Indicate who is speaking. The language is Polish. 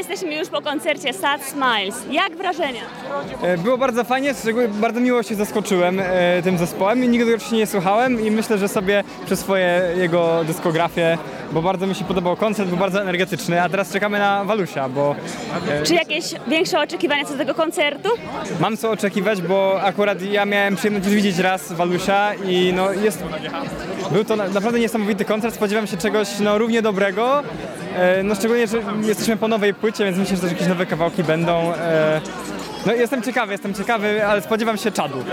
Speaker 1: jesteśmy już po koncercie Sad Smiles. Jak wrażenia?
Speaker 2: Było bardzo fajnie, bardzo miło się zaskoczyłem tym zespołem i nigdy go wcześniej nie słuchałem i myślę, że sobie przyswoję jego dyskografię, bo bardzo mi się podobał koncert, był bardzo energetyczny, a teraz czekamy na Walusia, bo
Speaker 1: Czy jakieś większe oczekiwania co do tego koncertu?
Speaker 2: mam co oczekiwać, bo akurat ja miałem przyjemność już widzieć raz Walusia i no był to naprawdę niesamowity koncert, spodziewam się czegoś równie dobrego, no szczególnie, że jesteśmy po nowej płycie, więc myślę, że też jakieś nowe kawałki będą. No jestem ciekawy, ale spodziewam się czadu.